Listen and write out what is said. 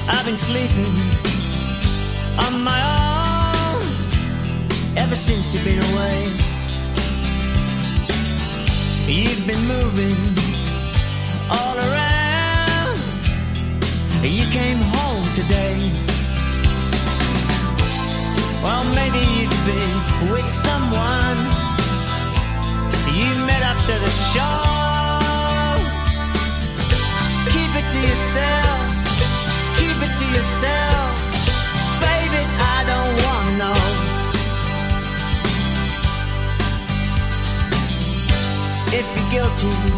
I've been sleeping on my own ever since you've been away. You've been moving all around. You came home today. Well, maybe you've been with someone you met after the show. Keep it to yourself. Keep it to yourself. Baby, I don't wanna know. If you're guilty,